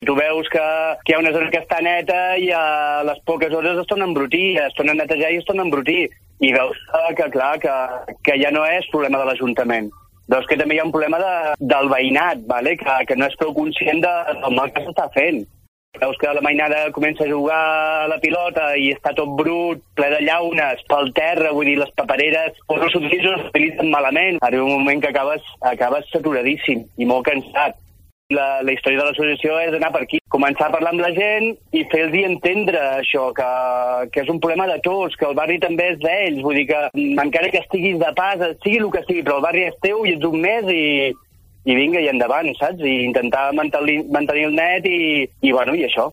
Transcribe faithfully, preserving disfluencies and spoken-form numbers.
Tu veus que, que hi ha una zona que està neta i a les poques hores es torna a embrutir, es torna a netejar i es torna a embrutir. I veus que, clar, que, que ja no és problema de l'Ajuntament. Veus que també hi ha un problema de, del veïnat, vale? que, que no és prou conscient de, del mal que s'està fent. Veus que la mainada comença a jugar a la pilota i està tot brut, ple de llaunes, pel terra, vull dir, les papereres o no s'utilitzen o s'utilitzen malament. Arriba un moment que acabes, acabes saturadíssim i molt cansat. La, la història de l'associació és anar per aquí, començar a parlar amb la gent i fer-los entendre això, que, que és un problema de tots, que el barri també és d'ells, vull dir que encara que estiguis de pas, sigui el que sigui, però el barri és teu i ets un més i, i vinga, i endavant, saps? I intentar mantenir, mantenir el net i, i, bueno, i això.